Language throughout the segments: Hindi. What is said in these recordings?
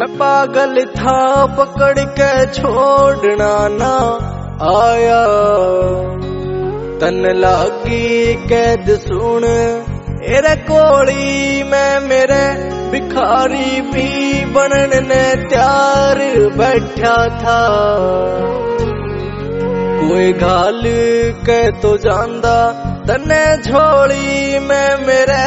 मैं पागल था पकड़ के छोड़ना ना आया, तन लागी कैद सुन एरे कोड़ी मैं मेरे भिखारी भी बनने तैयार बैठा था। कोई घाल के तो जानदा तने झोली में मेरे,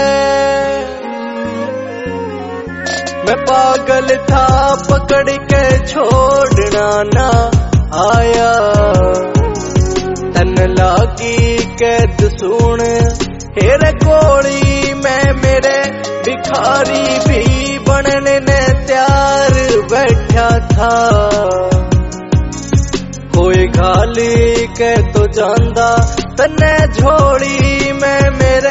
मैं पागल था पकड़ के छोड़ना ना आया, तन लागी कैद सुन हेरे कोड़ी मैं मेरे भिखारी भी बनने तैयार बैठा था। कोई घाली के तो जानदा तन्ने झोड़ी में मेरे,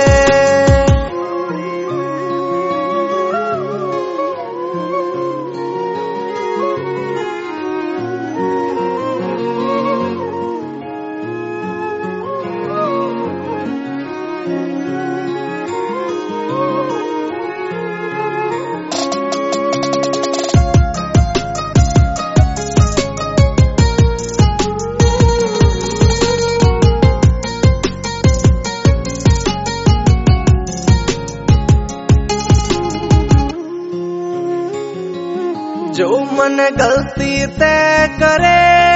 जो मन गलती तय करे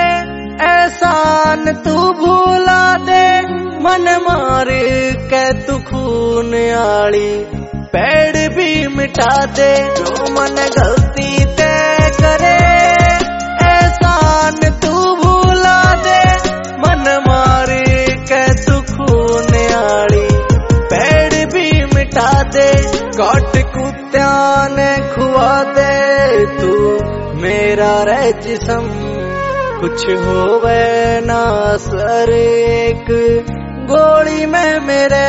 एहसान तू भूला दे, मन मार के तू खून आली पेड़ भी मिटा दे। जो मन गलती तय करे एहसान तू भूला दे, मन मार के तू खून आली पेड़ भी मिटा दे। काट कुत्त्या ने खुआ दे तू मेरा रह जिसम, कुछ होवे ना सर एक गोली में मेरे,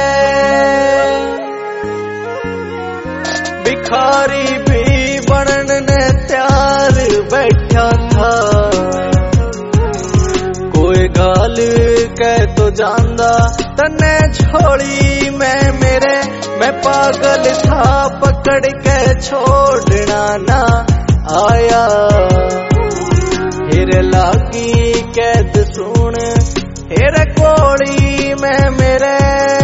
भिखारी भी बनने तैयार बैठा था। कोई गाल के तो जानदा तन्ने छोड़ी मैं मेरे, मैं पागल था पकड़ के छोड़ना ना आया, हेरे लागी कैद सुन हेरे कोड़ी में मेरे।